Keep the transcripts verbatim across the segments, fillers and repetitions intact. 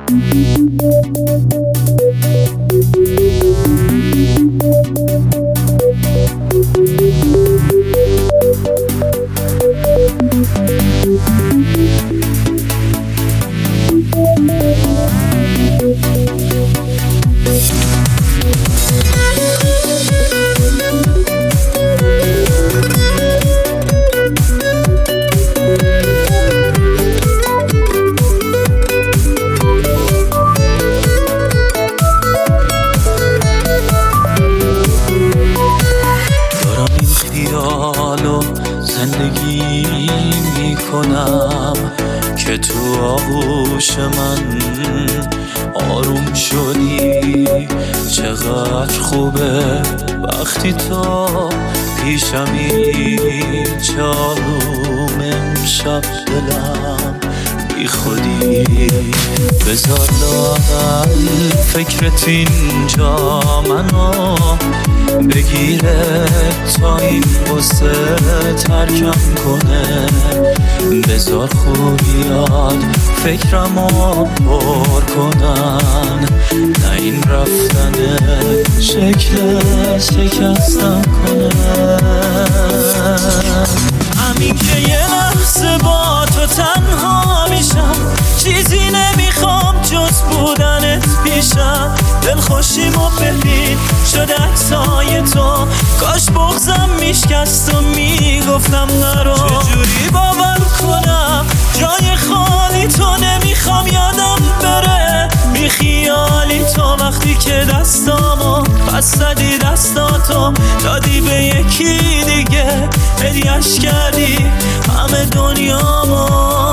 زندگی میکنم که تو آغوش من آروم شدی. چقدر خوبه وقتی تو پیشمی، چه آروم امشب دلم بی خودی. بذار لااقل فکرت اینجا منو بگیره تا این غصه ترکم کنه. بذار خوبیات فکرمو پر کنن، نه این رفتن شکل شکستم کنه. همین که یه لحظه با تو تنها میشم، چیزی نمیخوام جز بودنت پیشم. دلخوشیمو ببین شده عکسای تو، کاش بغضم میشکست و میگفتم نرو. چجوری باور کنم جای خالی تو نمیخوام یادم بره. بی خیالی تو وقتی که دستامو پس زدی، دستاتو دادی به یکی دیگه، هدیه‌اش کردی همه دنیامو.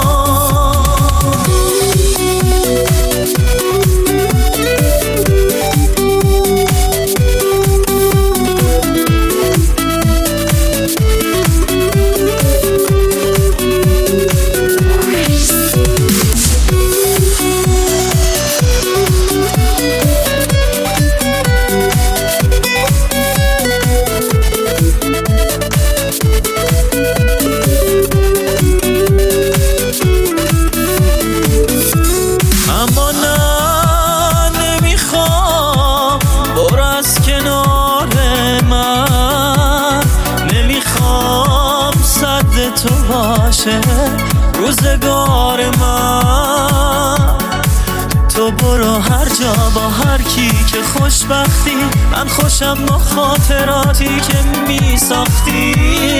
تو باشه روزگار من، تو برو هر جا با هر کی که خوشبختی. من خوشم با خاطراتی که می ساختی.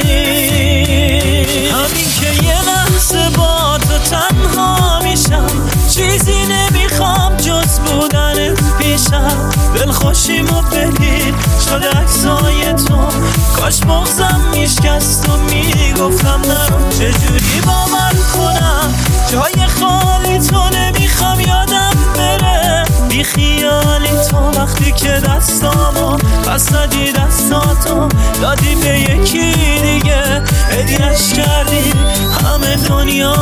همین که یه لحظه با تو تنها میشم، چیزی نمیخوام جز بودنت پیشم. دلخوشیمو ببین شده عکسای تو، کاش بغضم میشکست و میگفتم نرو. چجوری باور کنم جای خالی تو نمیخوام یادم بره. بی خیالی تو وقتی که دستامو پس زدی، دستاتو دادی به یکی دیگه، هدیه‌اش کردی همه دنیا.